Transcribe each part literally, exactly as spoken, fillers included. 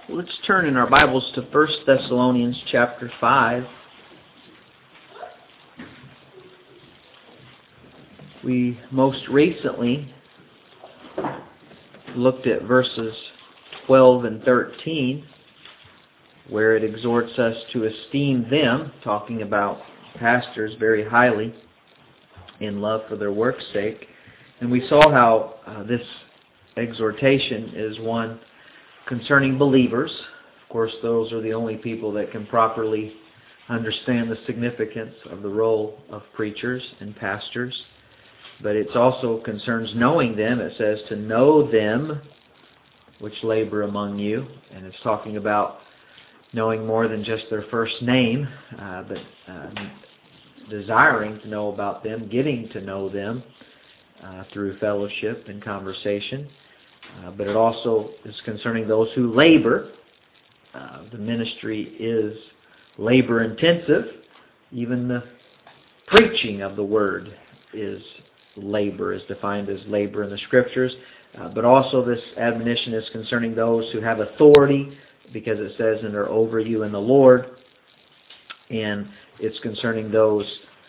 Let's turn in our Bibles to First Thessalonians chapter five. We most recently looked at verses twelve and thirteen, where it exhorts us to esteem them, talking about pastors very highly in love for their work's sake. And we saw how uh, this exhortation is one concerning believers. Of course, those are the only people that can properly understand the significance of the role of preachers and pastors. But it also concerns knowing them. It says to know them which labor among you. And it's talking about knowing more than just their first name, uh, but uh, desiring to know about them, getting to know them uh, through fellowship and conversation. Uh, but it also is concerning those who labor. Uh, the ministry is labor intensive. Even the preaching of the word is labor, is defined as labor in the Scriptures. Uh, but also this admonition is concerning those who have authority, because it says, and are over you in the Lord. And it's concerning those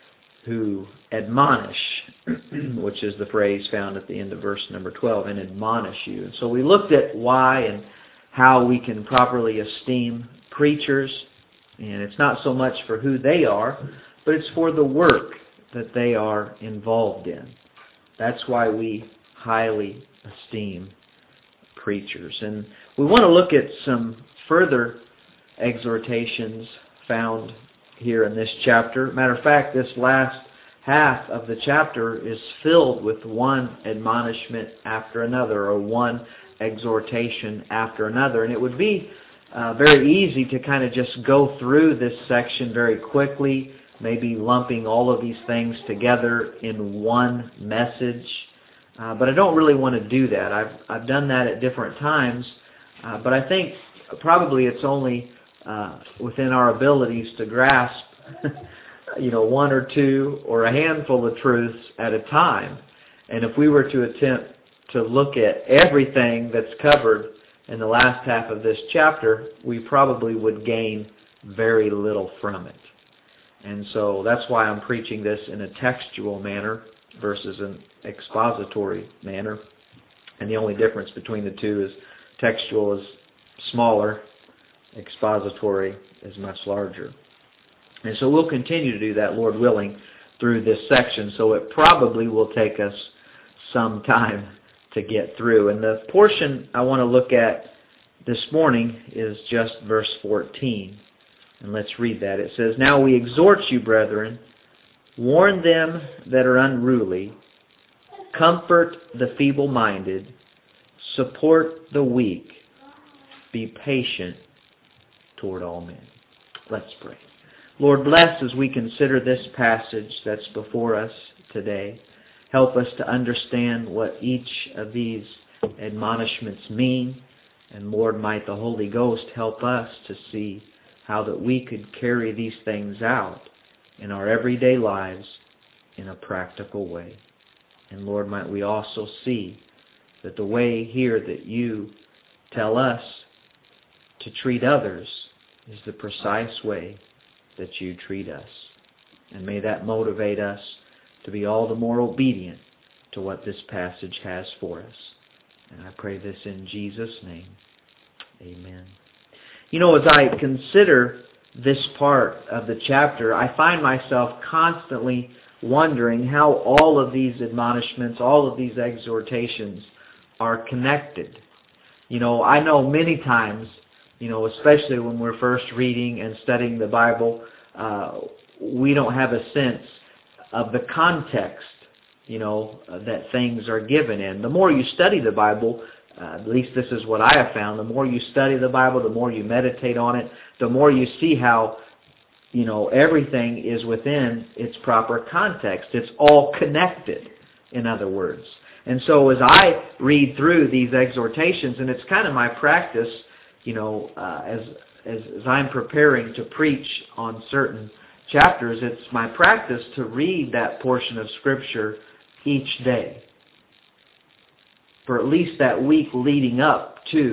who admonish, which is the phrase found at the end of verse number twelve, and admonish you. And so we looked at why and how we can properly esteem preachers. And it's not so much for who they are, but it's for the work that they are involved in. That's why we highly esteem preachers. And we want to look at some further exhortations found here in this chapter. Matter of fact, this last half of the chapter is filled with one admonishment after another, or one exhortation after another. And it would be uh, very easy to kind of just go through this section very quickly, maybe lumping all of these things together in one message. Uh, but I don't really want to do that. I've I've done that at different times, uh, but I think probably it's only uh, within our abilities to grasp, you know, one or two or a handful of truths at a time. And if we were to attempt to look at everything that's covered in the last half of this chapter, we probably would gain very little from it. And so that's why I'm preaching this in a textual manner versus an expository manner. And the only difference between the two is textual is smaller, expository is much larger. And so we'll continue to do that, Lord willing, through this section. So it probably will take us some time to get through. And the portion I want to look at this morning is just verse fourteen. And let's read that. It says, "Now we exhort you, brethren, warn them that are unruly, comfort the feeble-minded, support the weak, be patient toward all men." Let's pray. Lord, bless as we consider this passage that's before us today. Help us to understand what each of these admonishments mean. And Lord, might the Holy Ghost help us to see how that we could carry these things out in our everyday lives in a practical way. And Lord, might we also see that the way here that you tell us to treat others is the precise way that you treat us. And may that motivate us to be all the more obedient to what this passage has for us. And I pray this in Jesus' name. Amen. You know, as I consider this part of the chapter, I find myself constantly wondering how all of these admonishments, all of these exhortations are connected. You know, I know many times, you know, especially when we're first reading and studying the Bible, uh, we don't have a sense of the context, you know, that things are given in. The more you study the Bible, uh, at least this is what I have found, the more you study the Bible, the more you meditate on it, the more you see how, you know, everything is within its proper context. It's all connected, in other words. And so as I read through these exhortations, and it's kind of my practice, you know, uh, as, as as I'm preparing to preach on certain chapters, it's my practice to read that portion of Scripture each day for at least that week leading up to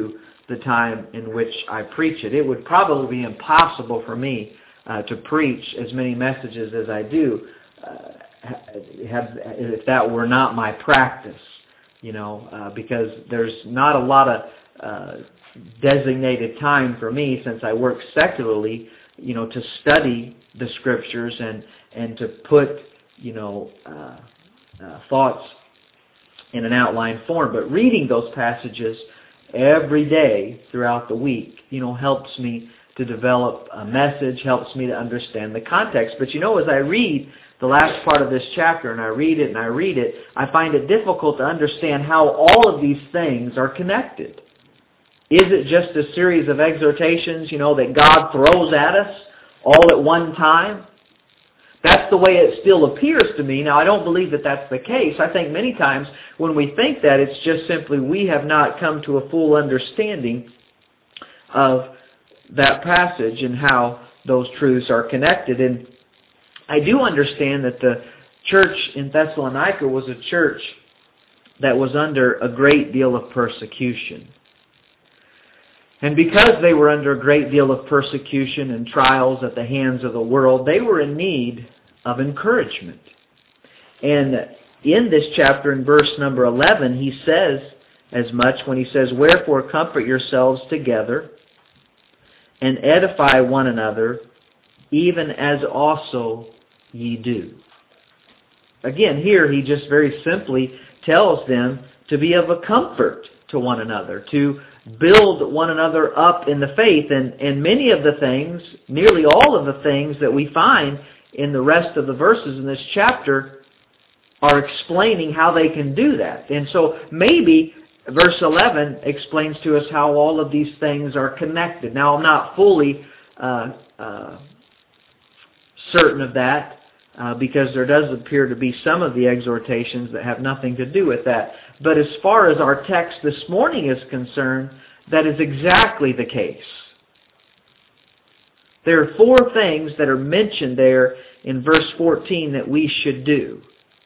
the time in which I preach it. It would probably be impossible for me uh, to preach as many messages as I do uh, have, if that were not my practice, you know, uh, because there's not a lot of uh, designated time for me, since I work secularly, you know, to study the Scriptures and, and to put, you know, uh, uh, thoughts in an outline form. But reading those passages every day throughout the week, you know, helps me to develop a message, helps me to understand the context. But you know, as I read the last part of this chapter, and I read it and I read it, I find it difficult to understand how all of these things are connected. Is it just a series of exhortations, you know, that God throws at us all at one time? That's the way it still appears to me. Now, I don't believe that that's the case. I think many times when we think that, it's just simply we have not come to a full understanding of that passage and how those truths are connected. And I do understand that the church in Thessalonica was a church that was under a great deal of persecution. And because they were under a great deal of persecution and trials at the hands of the world, they were in need of encouragement. And in this chapter, in verse number eleven, he says as much when he says, "Wherefore comfort yourselves together, and edify one another, even as also ye do." Again, here he just very simply tells them to be of a comfort to one another, to build one another up in the faith. And, and many of the things, nearly all of the things that we find in the rest of the verses in this chapter are explaining how they can do that. And so maybe verse eleven explains to us how all of these things are connected. Now, I'm not fully uh, uh, certain of that, uh, because there does appear to be some of the exhortations that have nothing to do with that. But as far as our text this morning is concerned, that is exactly the case. There are four things that are mentioned there in verse fourteen that we should do.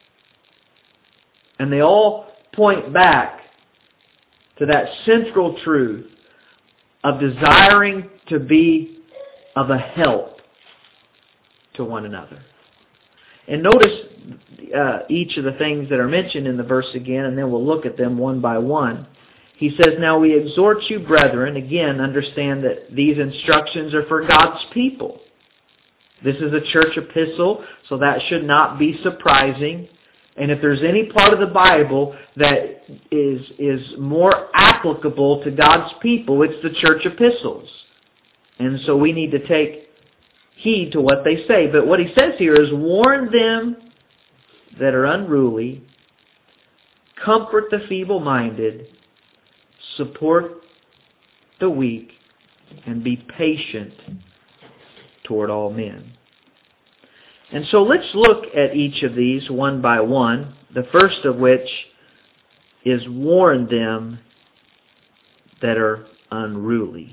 And they all point back to that central truth of desiring to be of a help to one another. And notice uh, each of the things that are mentioned in the verse again, and then we'll look at them one by one. He says, "Now we exhort you, brethren," again, understand that these instructions are for God's people. This is a church epistle, so that should not be surprising. And if there's any part of the Bible that is, is more applicable to God's people, it's the church epistles. And so we need to take heed to what they say. But what he says here is, "Warn them that are unruly, comfort the feeble-minded, support the weak, and be patient toward all men." And so let's look at each of these one by one. The first of which is, "Warn them that are unruly."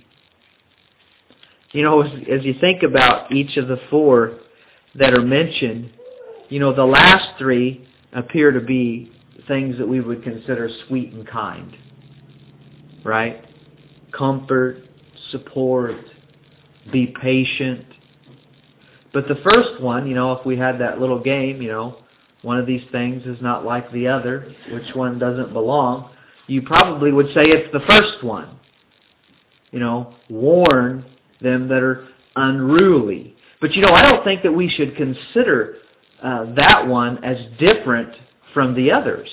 You know, as, as you think about each of the four that are mentioned, you know, the last three appear to be things that we would consider sweet and kind. Right? Comfort, support, be patient. But the first one, you know, if we had that little game, you know, one of these things is not like the other, which one doesn't belong, you probably would say it's the first one. You know, warn them that are unruly. But, you know, I don't think that we should consider uh, that one as different from the others.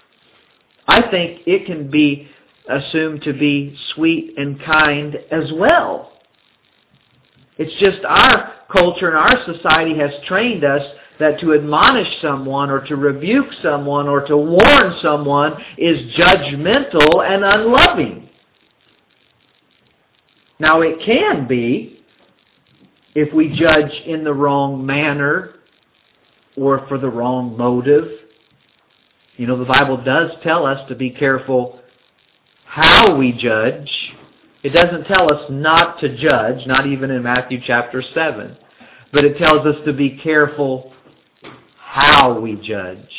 I think it can be assumed to be sweet and kind as well. It's just our culture and our society has trained us that to admonish someone or to rebuke someone or to warn someone is judgmental and unloving. Now, it can be if we judge in the wrong manner or for the wrong motive. You know, the Bible does tell us to be careful how we judge. It doesn't tell us not to judge, not even in Matthew chapter seven. But it tells us to be careful how we judge.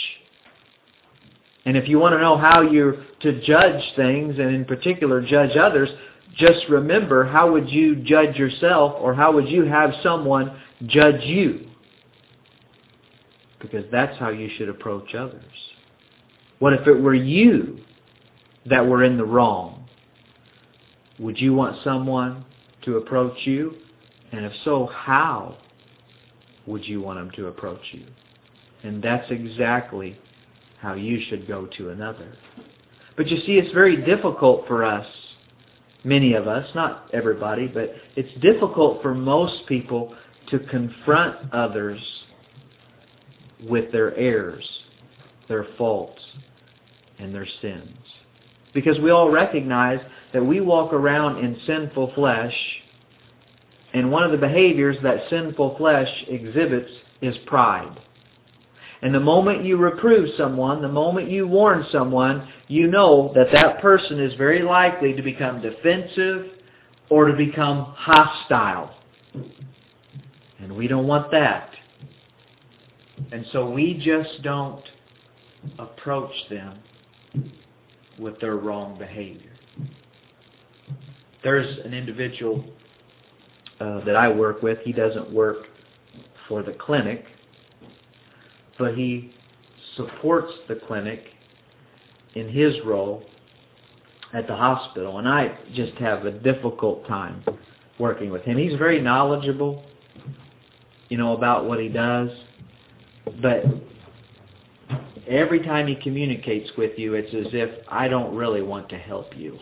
And if you want to know how you're to judge things, and in particular judge others, just remember, how would you judge yourself, or how would you have someone judge you? Because that's how you should approach others. What if it were you that were in the wrong? Would you want someone to approach you? And if so, how would you want them to approach you? And that's exactly how you should go to another. But you see, it's very difficult for us, many of us, not everybody, but it's difficult for most people to confront others with their errors, their faults, and their sins. Because we all recognize that we walk around in sinful flesh, and one of the behaviors that sinful flesh exhibits is pride. And the moment you reprove someone, the moment you warn someone, you know that that person is very likely to become defensive or to become hostile. And we don't want that. And so we just don't approach them with their wrong behavior. There's an individual uh, that I work with. He doesn't work for the clinic, but he supports the clinic in his role at the hospital. And I just have a difficult time working with him. He's very knowledgeable, you know, about what he does. But every time he communicates with you, it's as if I don't really want to help you.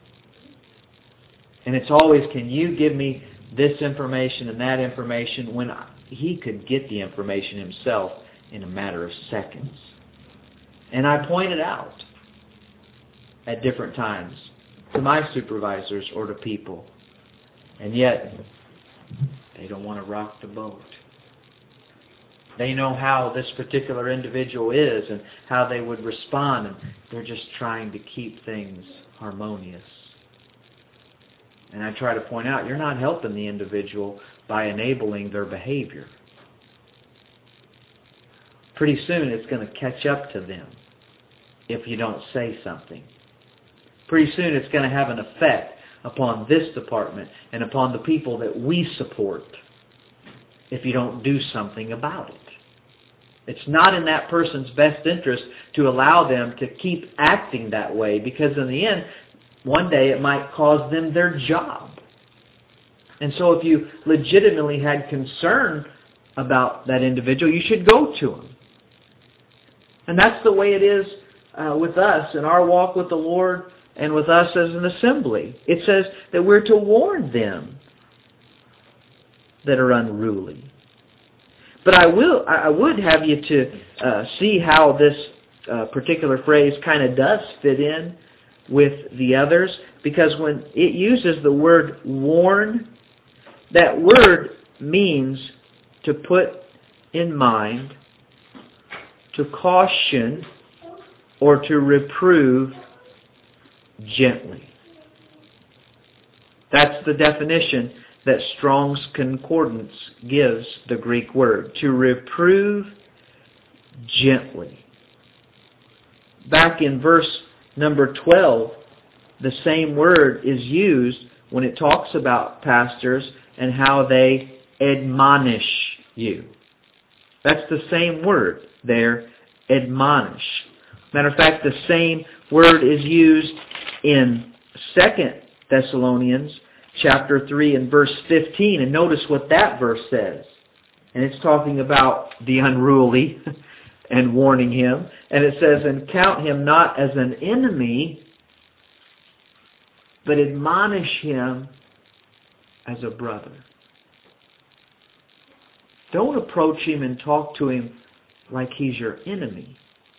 And it's always, can you give me this information and that information, when he could get the information himself in a matter of seconds. And I point it out at different times to my supervisors or to people. And yet, they don't want to rock the boat. They know how this particular individual is and how they would respond, and they're just trying to keep things harmonious. And I try to point out, you're not helping the individual by enabling their behavior. Pretty soon it's going to catch up to them if you don't say something. Pretty soon it's going to have an effect upon this department and upon the people that we support if you don't do something about it. It's not in that person's best interest to allow them to keep acting that way, because in the end, one day it might cause them their job. And so if you legitimately had concern about that individual, you should go to him. And that's the way it is uh, with us in our walk with the Lord and with us as an assembly. It says that we're to warn them that are unruly. But I will, I would have you to uh, see how this uh, particular phrase kind of does fit in with the others, because when it uses the word warn, that word means to put in mind, to caution, or to reprove gently. That's the definition that Strong's Concordance gives the Greek word, to reprove gently. Back in verse number twelve, the same word is used when it talks about pastors and how they admonish you. That's the same word there, admonish. Matter of fact, the same word is used in Second Thessalonians chapter three and verse fifteen. And notice what that verse says. And it's talking about the unruly and warning him. And it says, and count him not as an enemy, but admonish him as a brother. Don't approach him and talk to him like he's your enemy.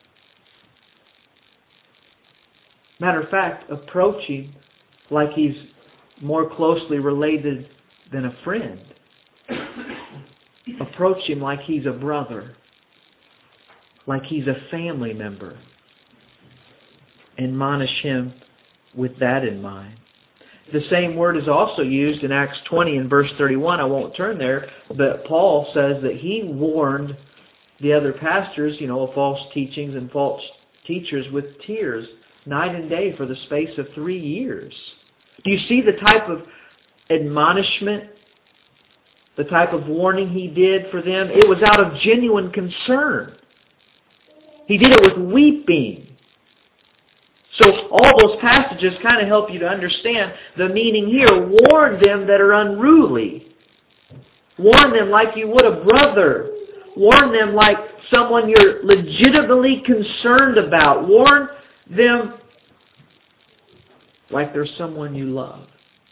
Matter of fact, approach him like he's more closely related than a friend. Approach him like he's a brother, like he's a family member. Admonish him with that in mind. The same word is also used in Acts twenty and verse thirty-one. I won't turn there, but Paul says that he warned the other pastors, you know, of false teachings and false teachers with tears night and day for the space of three years. Do you see the type of admonishment, the type of warning he did for them? It was out of genuine concern. He did it with weeping. So all those passages kind of help you to understand the meaning here. Warn them that are unruly. Warn them like you would a brother. Warn them like someone you're legitimately concerned about. Warn them like they're someone you love.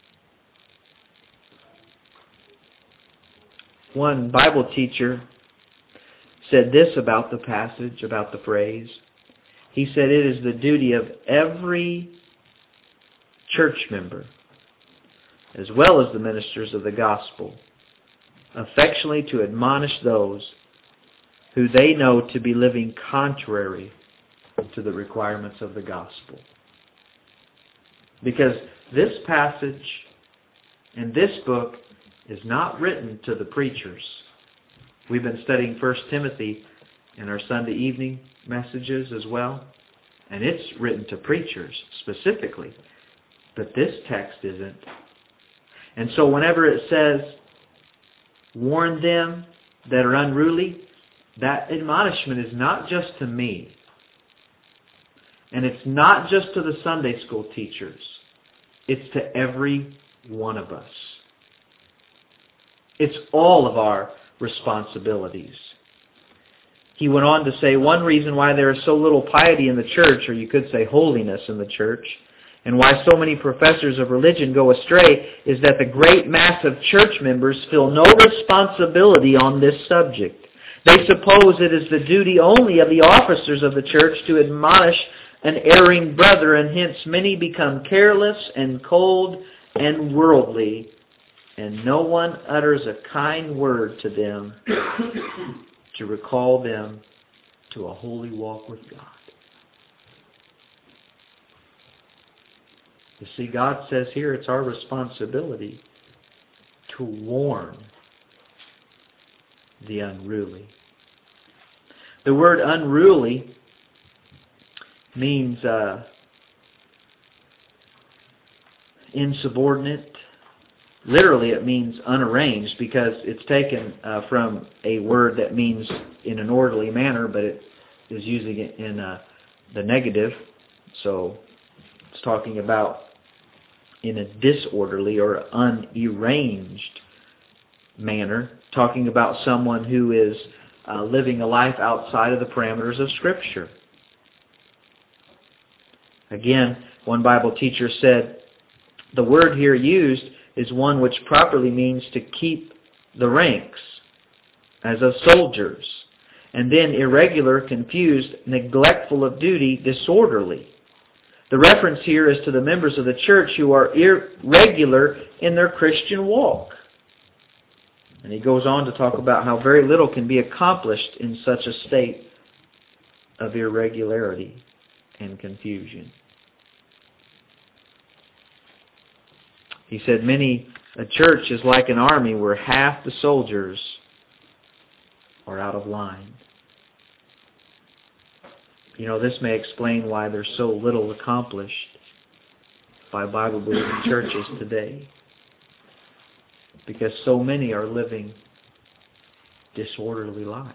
One Bible teacher said this about the passage, about the phrase. He said, it is the duty of every church member, as well as the ministers of the gospel, affectionately to admonish those who they know to be living contrary to the requirements of the gospel. Because this passage in this book is not written to the preachers. We've been studying First Timothy in our Sunday evening messages as well, and it's written to preachers specifically, but this text isn't. And so whenever it says, warn them that are unruly, that admonishment is not just to me, and it's not just to the Sunday school teachers. It's to every one of us. It's all of our responsibilities. He went on to say, one reason why there is so little piety in the church, or you could say holiness in the church, and why so many professors of religion go astray, is that the great mass of church members feel no responsibility on this subject. They suppose it is the duty only of the officers of the church to admonish an erring brother, and hence many become careless and cold and worldly, and no one utters a kind word to them to recall them to a holy walk with God. You see, God says here it's our responsibility to warn the unruly. The word unruly means uh, insubordinate. Literally, it means unarranged, because it's taken uh, from a word that means in an orderly manner, but it is using it in uh, the negative. So it's talking about in a disorderly or unarranged manner, talking about someone who is uh, living a life outside of the parameters of Scripture. Again, one Bible teacher said, the word here used is one which properly means to keep the ranks, as of soldiers, and then irregular, confused, neglectful of duty, disorderly. The reference here is to the members of the church who are irregular in their Christian walk. And he goes on to talk about how very little can be accomplished in such a state of irregularity and confusion. He said, many a church is like an army where half the soldiers are out of line. You know, this may explain why there's so little accomplished by Bible-believing churches today. Because so many are living disorderly lives.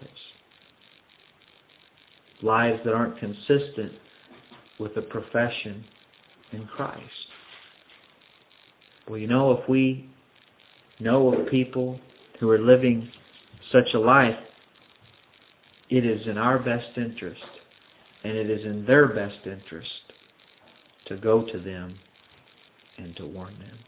Lives that aren't consistent with the profession in Christ. Well, you know, if we know of people who are living such a life, it is in our best interest, and it is in their best interest to go to them and to warn them.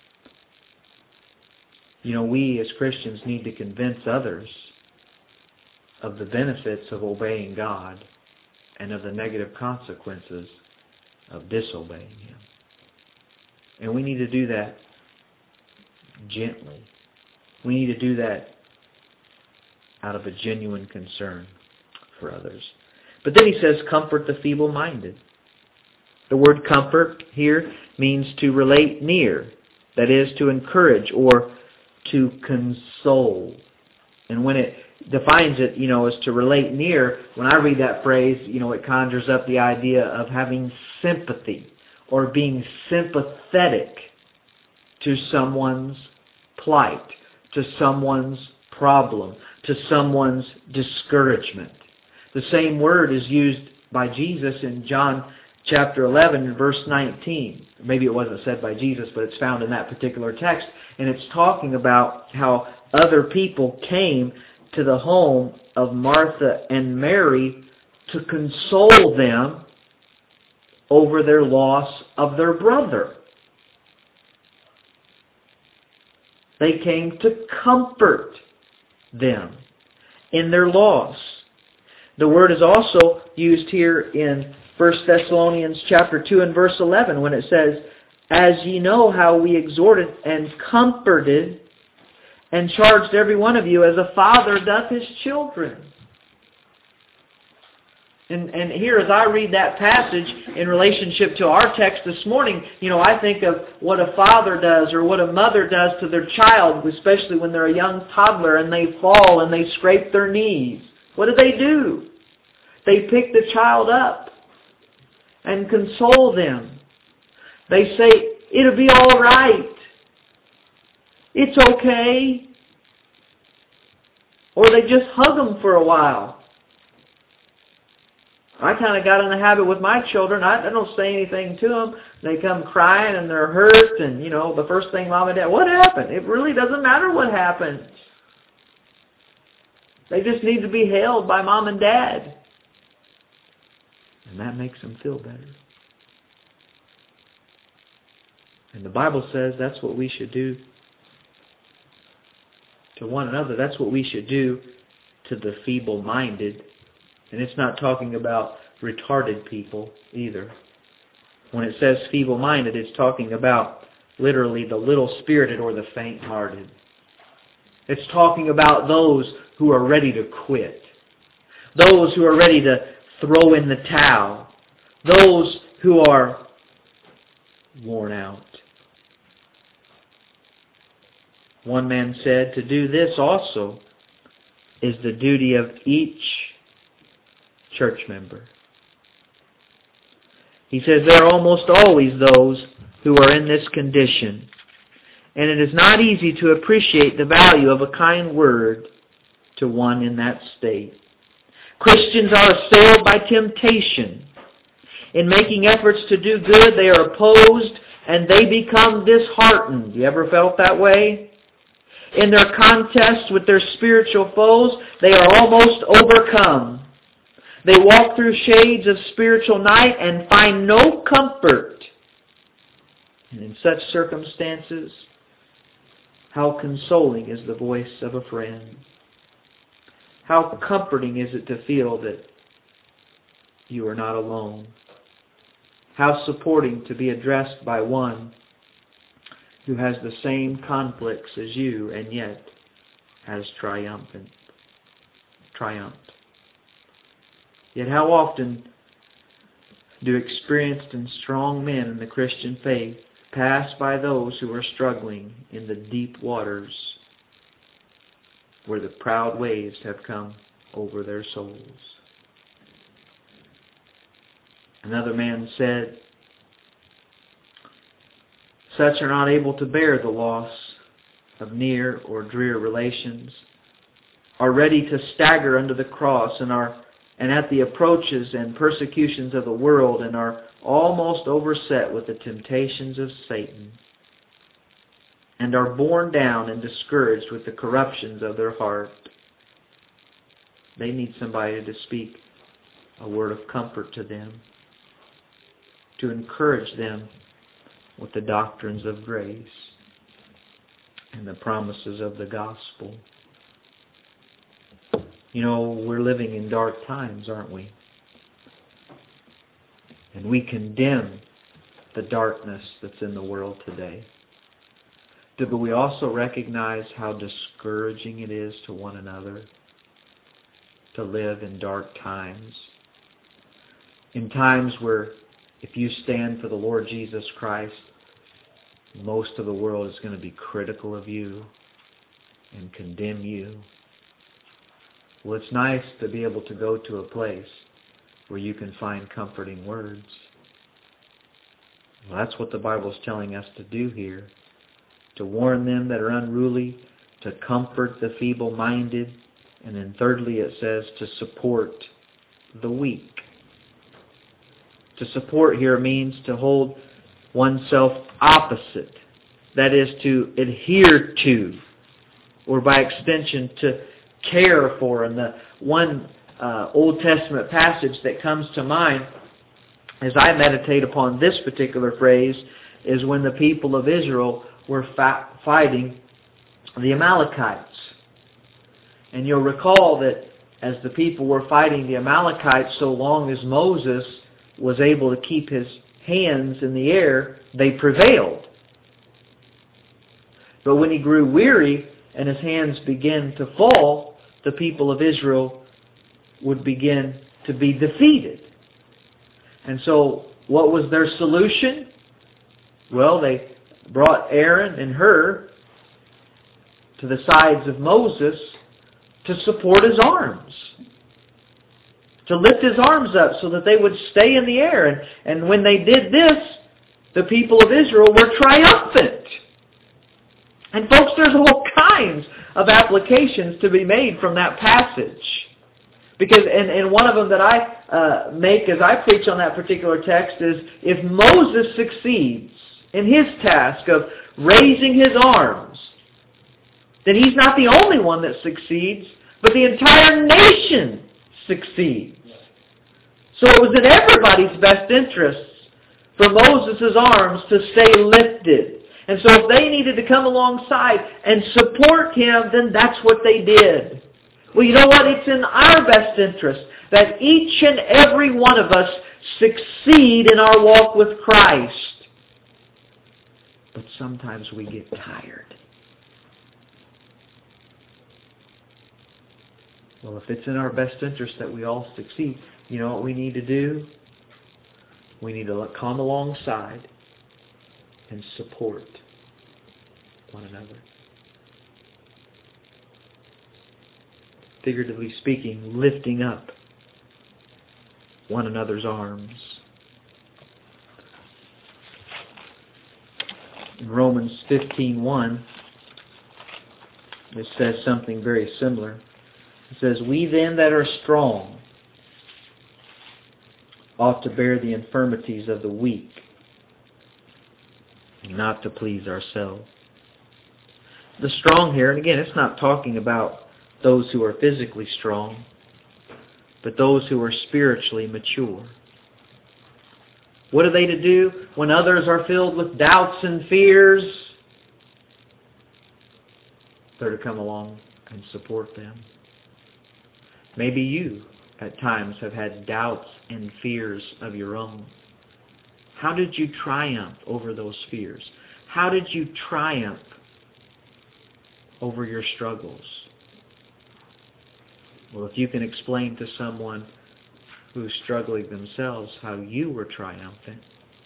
You know, we as Christians need to convince others of the benefits of obeying God and of the negative consequences of disobeying Him. And we need to do that gently. We need to do that out of a genuine concern for others. But then he says, comfort the feeble-minded. The word comfort here means to relate near. That is, to encourage or to console. And when it defines it, you know, as to relate near, when I read that phrase, you know, it conjures up the idea of having sympathy or being sympathetic to someone's plight, to someone's problem, to someone's discouragement. The same word is used by Jesus in John chapter eleven, verse nineteen. Maybe it wasn't said by Jesus, but it's found in that particular text. And it's talking about how other people came to the home of Martha and Mary to console them over their loss of their brother. They came to comfort them in their loss. The word is also used here in First Thessalonians chapter two and verse eleven when it says, "As ye know how we exhorted and comforted and charged every one of you as a father doth his children." And, and here as I read that passage in relationship to our text this morning, you know, I think of what a father does or what a mother does to their child, especially when they're a young toddler and they fall and they scrape their knees. What do they do? They pick the child up and console them. They say, "It'll be all right. It's okay." Or they just hug them for a while. I kind of got in the habit with my children. I, I don't say anything to them. They come crying and they're hurt. And, you know, the first thing Mom and Dad, "What happened?" It really doesn't matter what happened. They just need to be held by Mom and Dad. And that makes them feel better. And the Bible says that's what we should do to one another. That's what we should do to the feeble-minded. And it's not talking about retarded people either. When it says feeble-minded, it's talking about literally the little-spirited or the faint-hearted. It's talking about those who are ready to quit. Those who are ready to throw in the towel. Those who are worn out. One man said, "To do this also is the duty of each church member." He says there are almost always those who are in this condition, and it is not easy to appreciate the value of a kind word to one in that state. Christians are assailed by temptation. In making efforts to do good, they are opposed and they become disheartened. You ever felt that way? In their contest with their spiritual foes, they are almost overcome. They walk through shades of spiritual night and find no comfort. And in such circumstances, how consoling is the voice of a friend. How comforting is it to feel that you are not alone. How supporting to be addressed by one who has the same conflicts as you and yet has triumphant, triumphed. Yet how often do experienced and strong men in the Christian faith pass by those who are struggling in the deep waters where the proud waves have come over their souls. Another man said, "Such are not able to bear the loss of near or dear relations, are ready to stagger under the cross and are and at the approaches and persecutions of the world, and are almost overset with the temptations of Satan, and are borne down and discouraged with the corruptions of their heart." They need somebody to speak a word of comfort to them, to encourage them with the doctrines of grace and the promises of the gospel. You know, we're living in dark times, aren't we? And we condemn the darkness that's in the world today. But we also recognize how discouraging it is to one another to live in dark times. In times where if you stand for the Lord Jesus Christ, most of the world is going to be critical of you and condemn you. Well, it's nice to be able to go to a place where you can find comforting words. Well, that's what the Bible's telling us to do here. to warn them that are unruly, to comfort the feeble-minded, and then thirdly it says to support the weak. To support here means to hold oneself opposite. That is, to adhere to, or by extension to care for. And the one uh, Old Testament passage that comes to mind as I meditate upon this particular phrase is when the people of Israel were fa- fighting the Amalekites. And you'll recall that as the people were fighting the Amalekites, so long as Moses was able to keep his hands in the air, they prevailed. But when he grew weary and his hands began to fall, the people of Israel would begin to be defeated. And so what was their solution? Well, they brought Aaron and Hur to the sides of Moses to support his arms, to lift his arms up so that they would stay in the air. And, and when they did this, the people of Israel were triumphant. And folks, there's all kinds of applications to be made from that passage. Because, and, and one of them that I uh, make as I preach on that particular text is, if Moses succeeds in his task of raising his arms, then he's not the only one that succeeds, but the entire nation succeeds. So it was in everybody's best interests for Moses' arms to stay lifted. And so if they needed to come alongside and support him, then that's what they did. Well, you know what? It's in our best interest that each and every one of us succeed in our walk with Christ. But sometimes we get tired. Well, if it's in our best interest that we all succeed, you know what we need to do? We need to come alongside and support one another. Figuratively speaking, lifting up one another's arms. In Romans fifteen one, it says something very similar. It says, "We then that are strong ought to bear the infirmities of the weak, and not to please ourselves." The strong here, and again, it's not talking about those who are physically strong, but those who are spiritually mature. What are they to do when others are filled with doubts and fears? They're to come along and support them. Maybe you, at times, have had doubts and fears of your own. How did you triumph over those fears? How did you triumph over your struggles? Well, if you can explain to someone who's struggling themselves how you were triumphant,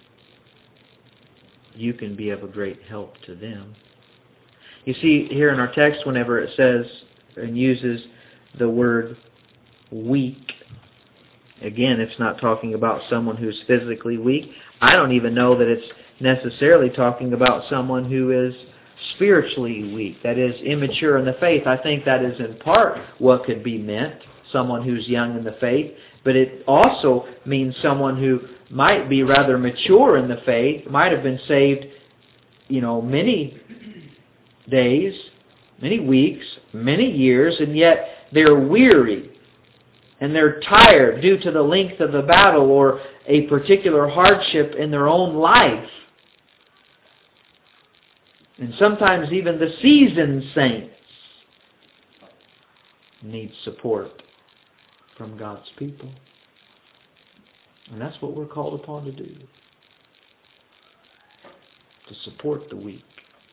you can be of a great help to them. You see, here in our text, whenever it says and uses the word weak, again, it's not talking about someone who's physically weak. I don't even know that it's necessarily talking about someone who is spiritually weak, that is, immature in the faith. I think that is in part what could be meant, someone who's young in the faith, but it also means someone who might be rather mature in the faith, might have been saved, you know, many days, many weeks, many years, and yet they're weary and they're tired due to the length of the battle or a particular hardship in their own life. And sometimes even the seasoned saints need support from God's people. And that's what we're called upon to do. To support the weak.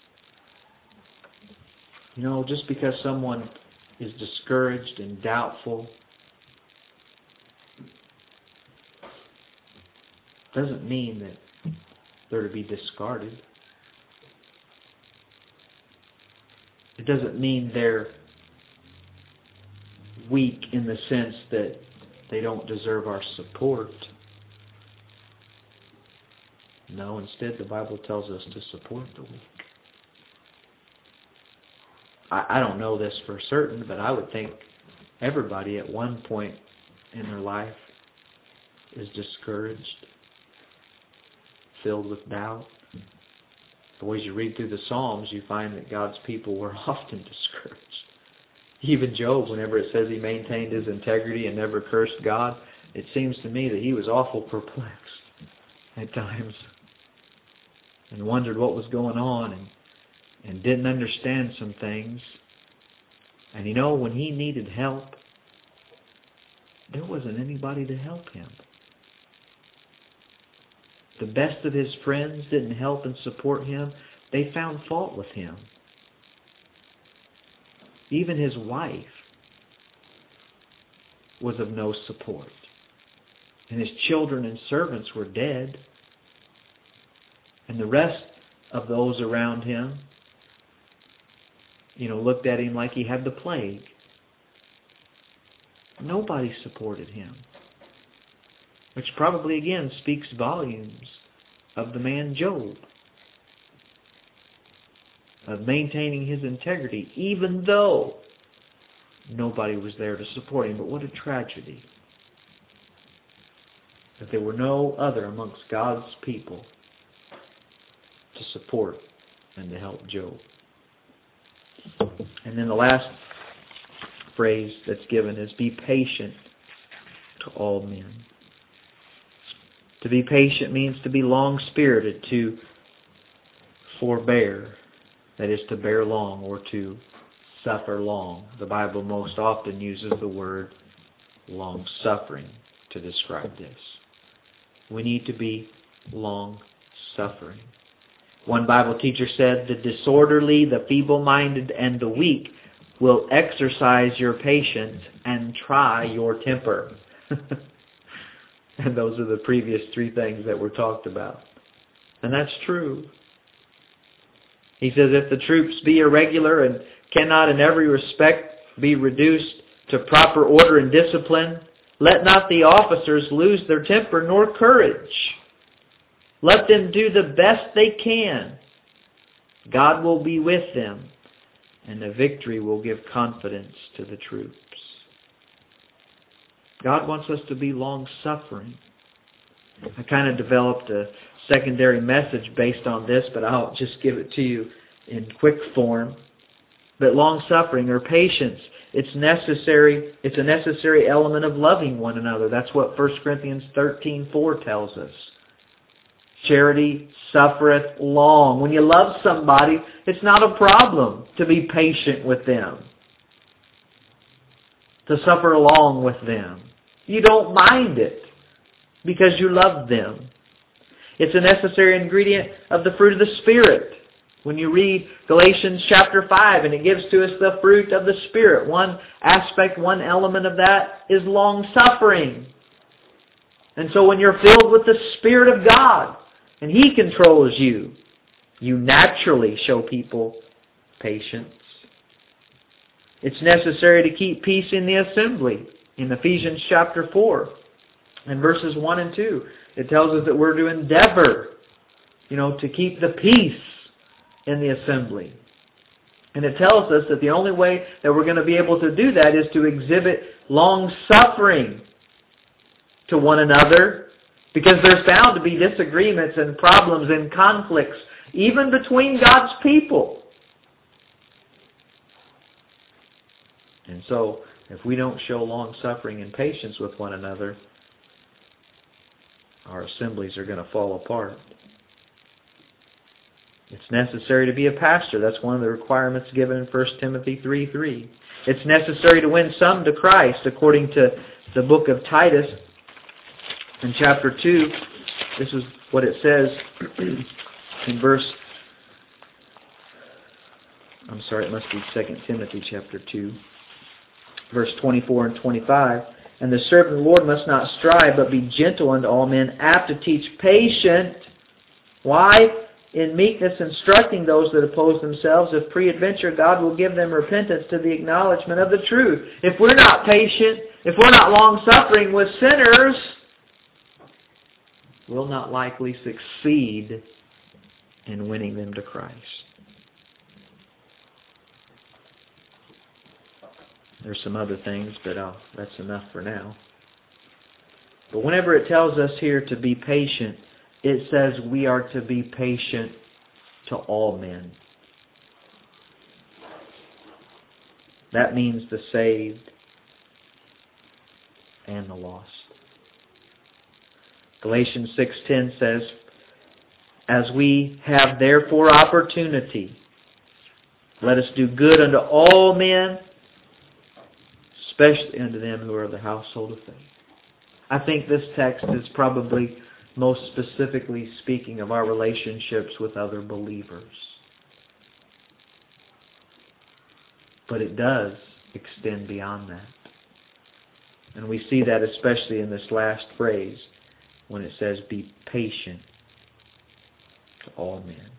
You know, just because someone is discouraged and doubtful doesn't mean that they're to be discarded. It doesn't mean they're weak in the sense that they don't deserve our support. No, instead the Bible tells us to support the weak. I, I don't know this for certain, but I would think everybody at one point in their life is discouraged, filled with doubt. But as you read through the Psalms, you find that God's people were often discouraged. Even Job, whenever it says he maintained his integrity and never cursed God, it seems to me that he was awful perplexed at times and wondered what was going on and, and didn't understand some things. And you know, when he needed help, there wasn't anybody to help him. The best of his friends didn't help and support him. They found fault with him. Even his wife was of no support. And his children and servants were dead. And the rest of those around him, you know, looked at him like he had the plague. Nobody supported him. Which probably again speaks volumes of the man Job. Of maintaining his integrity, even though nobody was there to support him. But what a tragedy that there were no other amongst God's people to support and to help Job. And then the last phrase that's given is, be patient to all men. To be patient means to be long-spirited, to forbear. That is to bear long or to suffer long. The Bible most often uses the word long-suffering to describe this. We need to be long-suffering. One Bible teacher said, the disorderly, the feeble-minded, and the weak will exercise your patience and try your temper. And those are the previous three things that were talked about. And that's true. He says, if the troops be irregular and cannot in every respect be reduced to proper order and discipline, let not the officers lose their temper nor courage. Let them do the best they can. God will be with them, and the victory will give confidence to the troops. God wants us to be long-suffering. I kind of developed a secondary message based on this, but I'll just give it to you in quick form. But long-suffering or patience, it's necessary. It's a necessary element of loving one another. That's what First Corinthians thirteen four tells us. Charity suffereth long. When you love somebody, it's not a problem to be patient with them, to suffer along with them. You don't mind it because you love them. It's a necessary ingredient of the fruit of the Spirit. When you read Galatians chapter five, and it gives to us the fruit of the Spirit, one aspect, one element of that is long-suffering. And so when you're filled with the Spirit of God, and He controls you, you naturally show people patience. It's necessary to keep peace in the assembly. In Ephesians chapter four, and verses one and two, it tells us that we're to endeavor, you know, to keep the peace in the assembly. And it tells us that the only way that we're going to be able to do that is to exhibit long-suffering to one another, because there's bound to be disagreements and problems and conflicts, even between God's people. And so, if we don't show long-suffering and patience with one another, our assemblies are going to fall apart. It's necessary to be a pastor. That's one of the requirements given in First Timothy three three. It's necessary to win some to Christ, according to the book of Titus in chapter two. This is what it says in verse... I'm sorry, it must be Second Timothy chapter two. Verse twenty-four and twenty-five, and the servant of the Lord must not strive, but be gentle unto all men, apt to teach, patient. Why? In meekness instructing those that oppose themselves, if peradventure God will give them repentance to the acknowledgement of the truth. If we're not patient, if we're not long-suffering with sinners, we'll not likely succeed in winning them to Christ. There's some other things, but I'll, that's enough for now. But whenever it tells us here to be patient, it says we are to be patient to all men. That means the saved and the lost. Galatians six ten says, as we have therefore opportunity, let us do good unto all men, especially unto them who are of the household of faith. I think this text is probably most specifically speaking of our relationships with other believers. But it does extend beyond that. And we see that especially in this last phrase when it says, be patient to all men.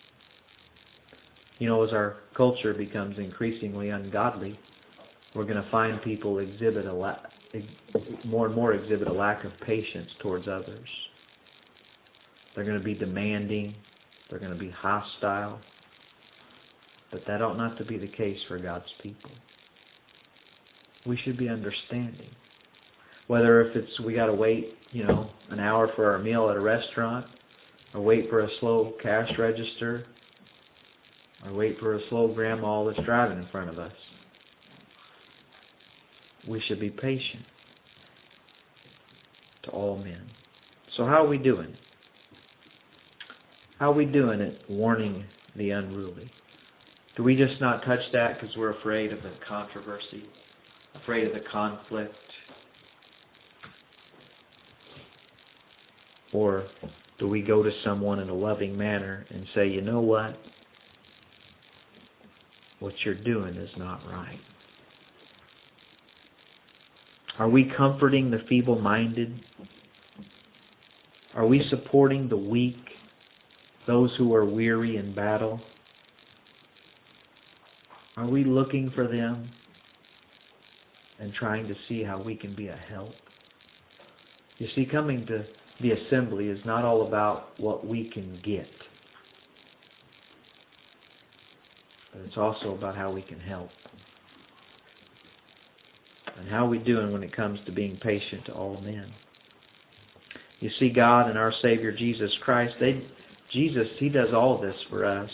You know, as our culture becomes increasingly ungodly, we're going to find people exhibit a la- more and more exhibit a lack of patience towards others. They're going to be demanding. They're going to be hostile. But that ought not to be the case for God's people. We should be understanding. Whether if it's we got to wait, you know, an hour for our meal at a restaurant, or wait for a slow cash register, or wait for a slow grandma that's driving in front of us. We should be patient to all men. So how are we doing? How are we doing at warning the unruly? Do we just not touch that because we're afraid of the controversy, afraid of the conflict? Or do we go to someone in a loving manner and say, you know what? What you're doing is not right. Are we comforting the feeble-minded? Are we supporting the weak, those who are weary in battle? Are we looking for them and trying to see how we can be a help? You see, coming to the assembly is not all about what we can get, but it's also about how we can help. And how are we doing when it comes to being patient to all men? You see, God and our Savior Jesus Christ, they, Jesus, He does all this for us.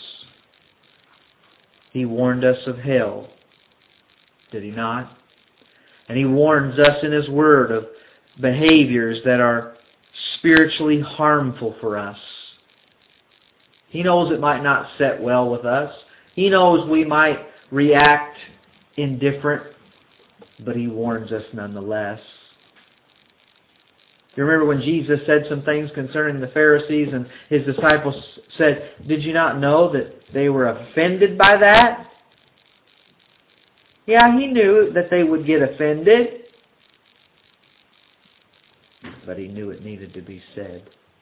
He warned us of hell, did He not? And He warns us in His Word of behaviors that are spiritually harmful for us. He knows it might not set well with us. He knows we might react indifferent, but He warns us nonetheless. You remember when Jesus said some things concerning the Pharisees and His disciples said, did you not know that they were offended by that? Yeah, He knew that they would get offended, but He knew it needed to be said.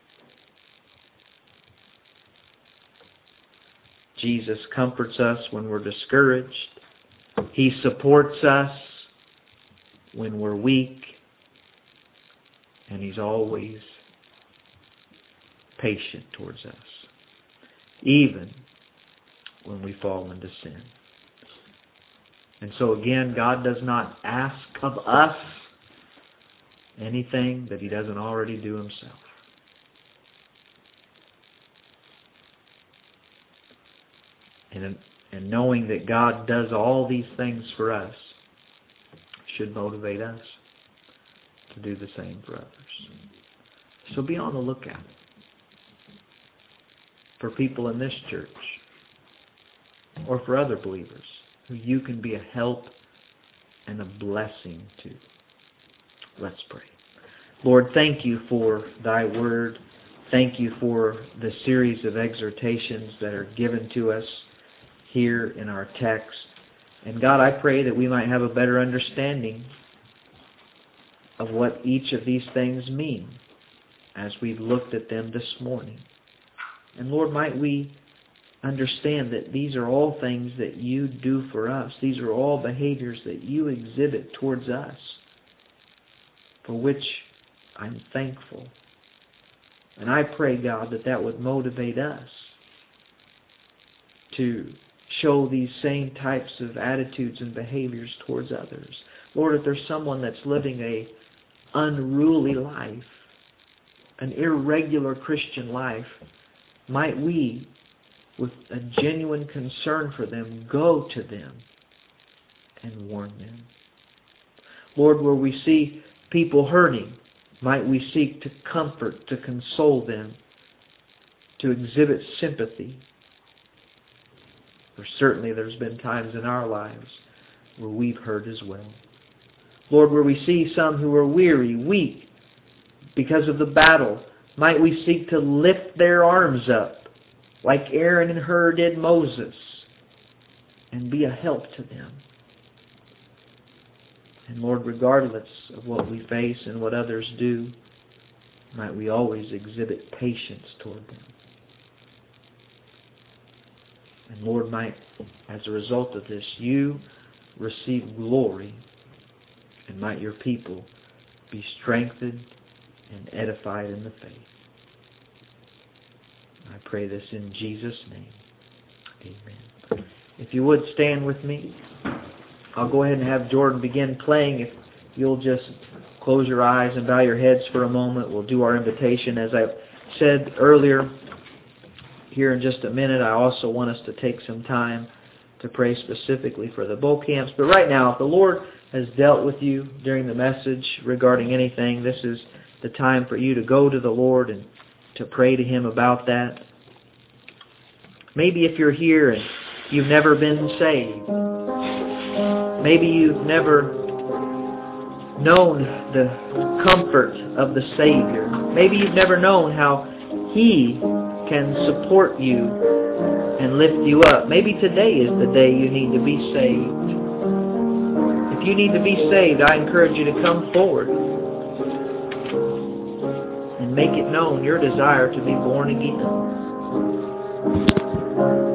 Jesus comforts us when we're discouraged. He supports us when we're weak. And He's always patient towards us, even when we fall into sin. And so again, God does not ask of us anything that He doesn't already do Himself. And, and knowing that God does all these things for us should motivate us to do the same for others. So be on the lookout for people in this church or for other believers who you can be a help and a blessing to. Let's pray. Lord, thank You for Thy Word. Thank You for the series of exhortations that are given to us here in our text. And God, I pray that we might have a better understanding of what each of these things mean as we've looked at them this morning. And Lord, might we understand that these are all things that You do for us. These are all behaviors that You exhibit towards us, for which I'm thankful. And I pray, God, that that would motivate us to show these same types of attitudes and behaviors towards others. Lord, if there's someone that's living a unruly life, an irregular Christian life, might we, with a genuine concern for them, go to them and warn them. Lord, where we see people hurting, might we seek to comfort, to console them, to exhibit sympathy. For certainly there's been times in our lives where we've hurt as well. Lord, where we see some who are weary, weak, because of the battle, might we seek to lift their arms up, like Aaron and Hur did Moses, and be a help to them. And Lord, regardless of what we face and what others do, might we always exhibit patience toward them. And Lord, might, as a result of this, you receive glory, and might your people be strengthened and edified in the faith. I pray this in Jesus' name. Amen. If you would stand with me, I'll go ahead and have Jordan begin playing. If you'll just close your eyes and bow your heads for a moment, we'll do our invitation. As I said earlier, here in just a minute, I also want us to take some time to pray specifically for the bowl camps. But right now, if the Lord has dealt with you during the message regarding anything, this is the time for you to go to the Lord and to pray to Him about that. Maybe if you're here and you've never been saved, maybe you've never known the comfort of the Savior. Maybe you've never known how He can support you and lift you up. Maybe today is the day you need to be saved. If you need to be saved, I encourage you to come forward and make it known your desire to be born again.